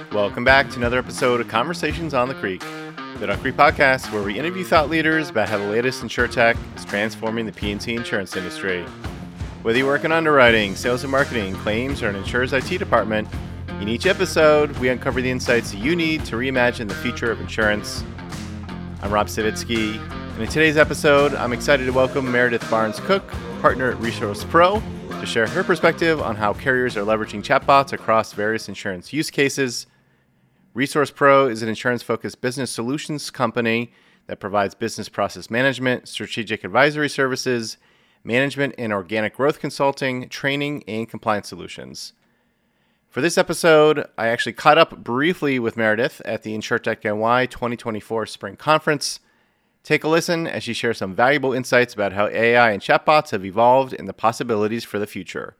Welcome back to another episode of Conversations on the Creek, the Duck Creek podcast where we interview thought leaders about how the latest insurtech is transforming the P&C insurance industry. Whether you work in underwriting, sales and marketing, claims, or an insurer's IT department, in each episode, we uncover the insights you need to reimagine the future of insurance. I'm Rob Savitsky, and in today's episode, I'm excited to welcome Meredith Barnes-Cook, partner at Resource Pro, to share her perspective on how carriers are leveraging chatbots across various insurance use cases. Resource Pro is an insurance-focused business solutions company that provides business process management, strategic advisory services, management and organic growth consulting, training, and compliance solutions. For this episode, I actually caught up briefly with Meredith at the InsurTech NY 2024 Spring Conference. Take a listen as she shares some valuable insights about how AI and chatbots have evolved and the possibilities for the future.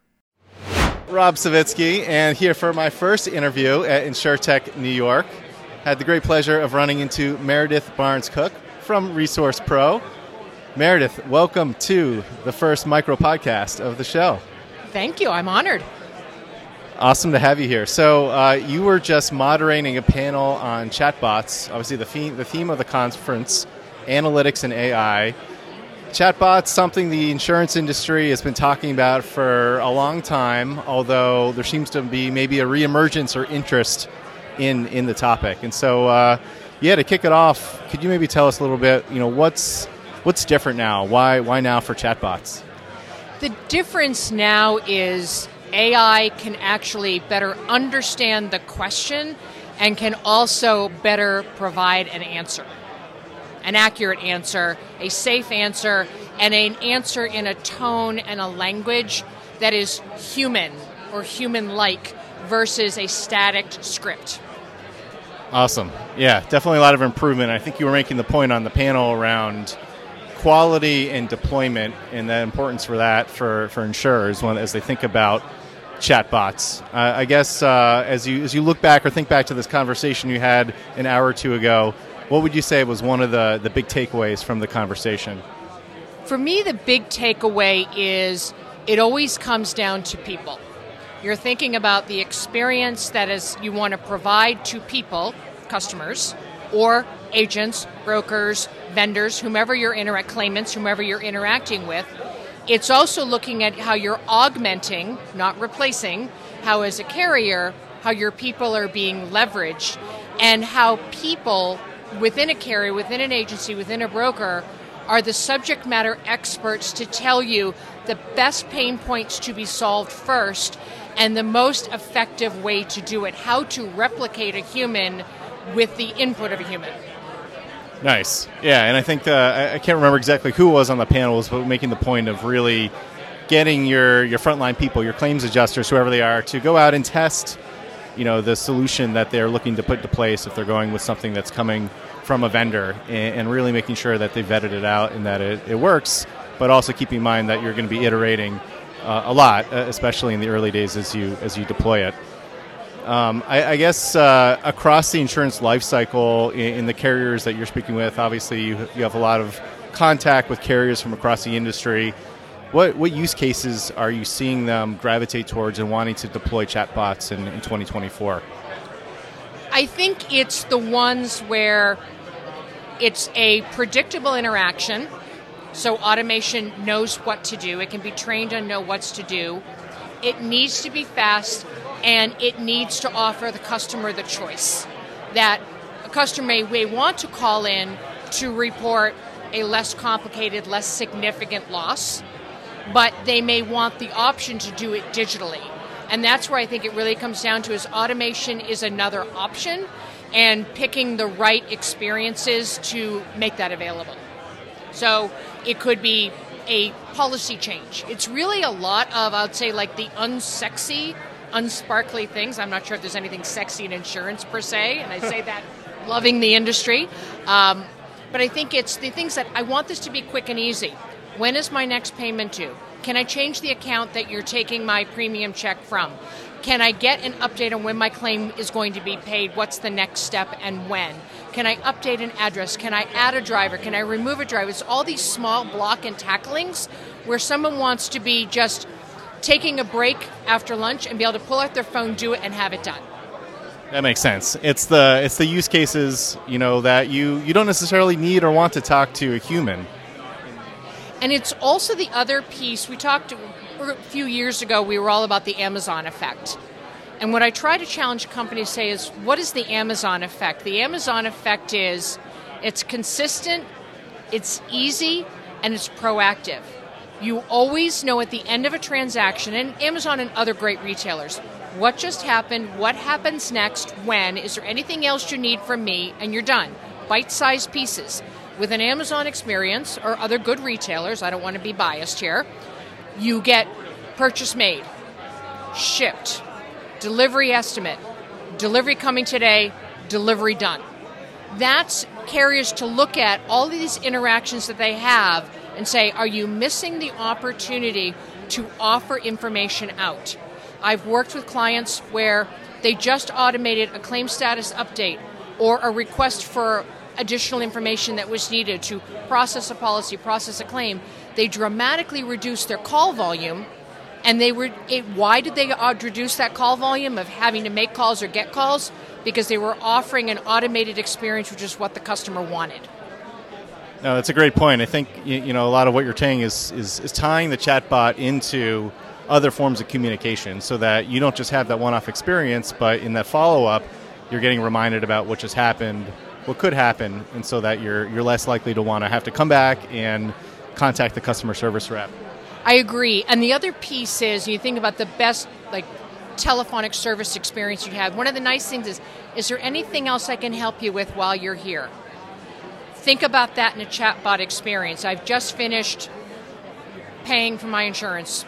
Rob Savitsky, and here for my first interview at InsurTech New York. Had the great pleasure of running into Meredith Barnes-Cook from Resource Pro. Meredith, welcome to the first micro podcast of the show. Thank you. I'm honored. Awesome to have you here. So you were just moderating a panel on chatbots. Obviously, the theme of the conference, analytics and AI. Chatbots, something the insurance industry has been talking about for a long time, although there seems to be maybe a reemergence or interest in the topic. And so, to kick it off, could you maybe tell us a little bit, what's different now? Why now for chatbots? The difference now is AI can actually better understand the question and can also better provide an answer. An accurate answer, a safe answer, and an answer in a tone and a language that is human or human-like versus a static script. Awesome. Yeah, definitely a lot of improvement. I think you were making the point on the panel around quality and deployment and the importance for that for insurers as they think about chatbots. I guess as you look back or think back to this conversation you had an hour or two ago, what would you say was one of the big takeaways from the conversation? For me, the big takeaway is it always comes down to people. You're thinking about the experience that is you want to provide to people, customers, or agents, brokers, vendors, claimants, whomever you're interacting with. It's also looking at how you're augmenting, not replacing, how as a carrier, how your people are being leveraged, and how people within a carrier, within an agency, within a broker, are the subject matter experts to tell you the best pain points to be solved first and the most effective way to do it, how to replicate a human with the input of a human. Nice. Yeah, and I think I can't remember exactly who was on the panels, but making the point of really getting your frontline people, your claims adjusters, whoever they are, to go out and test the solution that they're looking to put into place if they're going with something that's coming from a vendor, and really making sure that they vetted it out and that it works, but also keep in mind that you're going to be iterating a lot, especially in the early days as you deploy it. I guess across the insurance life cycle in the carriers that you're speaking with, obviously you have a lot of contact with carriers from across the industry. What use cases are you seeing them gravitate towards and wanting to deploy chatbots in 2024? I think it's the ones where it's a predictable interaction, so automation knows what to do. It can be trained and know what's to do. It needs to be fast, and it needs to offer the customer the choice. That a customer may want to call in to report a less complicated, less significant loss, but they may want the option to do it digitally. And that's where I think it really comes down to is automation is another option and picking the right experiences to make that available. So it could be a policy change. It's really a lot of, I would say, like the unsexy, unsparkly things. I'm not sure if there's anything sexy in insurance per se, and I say that loving the industry. But I think it's the things that I want this to be quick and easy. When is my next payment due? Can I change the account that you're taking my premium check from? Can I get an update on when my claim is going to be paid? What's the next step and when? Can I update an address? Can I add a driver? Can I remove a driver? It's all these small block and tacklings where someone wants to be just taking a break after lunch and be able to pull out their phone, do it, and have it done. That makes sense. It's the use cases, that you don't necessarily need or want to talk to a human. And it's also the other piece. We talked a few years ago, we were all about the Amazon effect. And what I try to challenge companies to say is, what is the Amazon effect? The Amazon effect is, it's consistent, it's easy, and it's proactive. You always know at the end of a transaction, and Amazon and other great retailers, what just happened, what happens next, when, is there anything else you need from me, and you're done. Bite-sized pieces. With an Amazon experience, or other good retailers, I don't want to be biased here, you get purchase made, shipped, delivery estimate, delivery coming today, delivery done. That's carriers to look at all of these interactions that they have and say, are you missing the opportunity to offer information out? I've worked with clients where they just automated a claim status update or a request for additional information that was needed to process a policy, process a claim. They dramatically reduced their call volume. And why did they reduce that call volume of having to make calls or get calls? Because they were offering an automated experience, which is what the customer wanted. No, that's a great point. I think a lot of what you're saying is tying the chatbot into other forms of communication, so that you don't just have that one-off experience, but in that follow-up, you're getting reminded about what just happened, what could happen, and so that you're less likely to want to have to come back and contact the customer service rep. I agree. And the other piece is, you think about the best telephonic service experience you have. One of the nice things is there anything else I can help you with while you're here? Think about that in a chatbot experience. I've just finished paying for my insurance.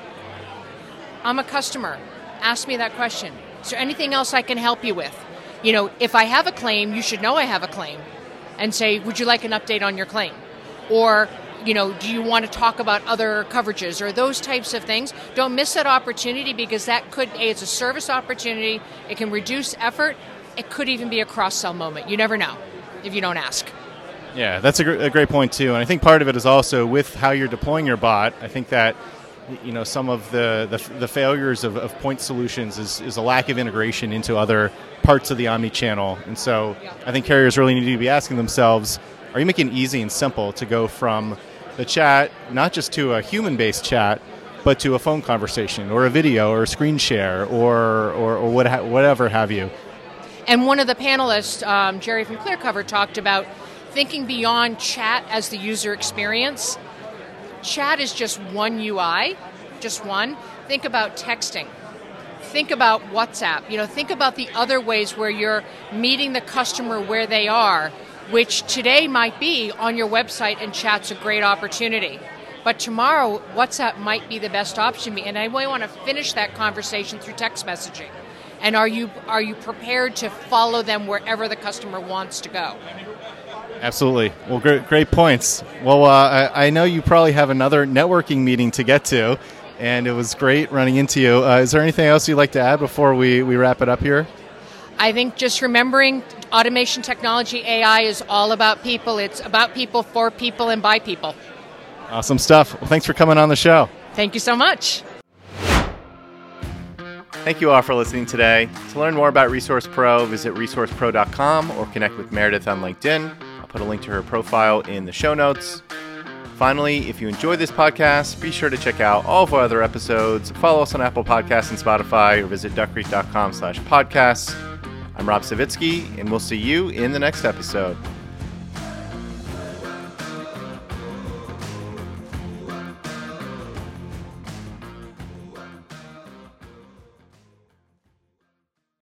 I'm a customer. Ask me that question. Is there anything else I can help you with? If I have a claim, you should know I have a claim. And say, would you like an update on your claim? Or do you want to talk about other coverages or those types of things? Don't miss that opportunity, because it's a service opportunity. It can reduce effort. It could even be a cross-sell moment. You never know if you don't ask. Yeah, that's a great point too. And I think part of it is also with how you're deploying your bot. I think that some of the failures of point solutions is a lack of integration into other parts of the omni-channel. And so I think carriers really need to be asking themselves, are you making it easy and simple to go from the chat, not just to a human-based chat, but to a phone conversation or a video or a screen share or whatever have you? And one of the panelists, Jerry from ClearCover, talked about thinking beyond chat as the user experience. Chat is just one UI, just one. Think about texting. Think about WhatsApp. Think about the other ways where you're meeting the customer where they are, which today might be on your website, and chat's a great opportunity. But tomorrow, WhatsApp might be the best option, and I really want to finish that conversation through text messaging. And are you prepared to follow them wherever the customer wants to go? Absolutely. Well, great points. Well, I know you probably have another networking meeting to get to, and it was great running into you. Is there anything else you'd like to add before we wrap it up here? I think just remembering automation technology, AI, is all about people. It's about people, for people, and by people. Awesome stuff. Well, thanks for coming on the show. Thank you so much. Thank you all for listening today. To learn more about Resource Pro, visit resourcepro.com or connect with Meredith on LinkedIn. I'll put a link to her profile in the show notes. Finally, if you enjoyed this podcast, be sure to check out all of our other episodes. Follow us on Apple Podcasts and Spotify, or visit duckcreek.com/podcasts. I'm Rob Savitsky, and we'll see you in the next episode.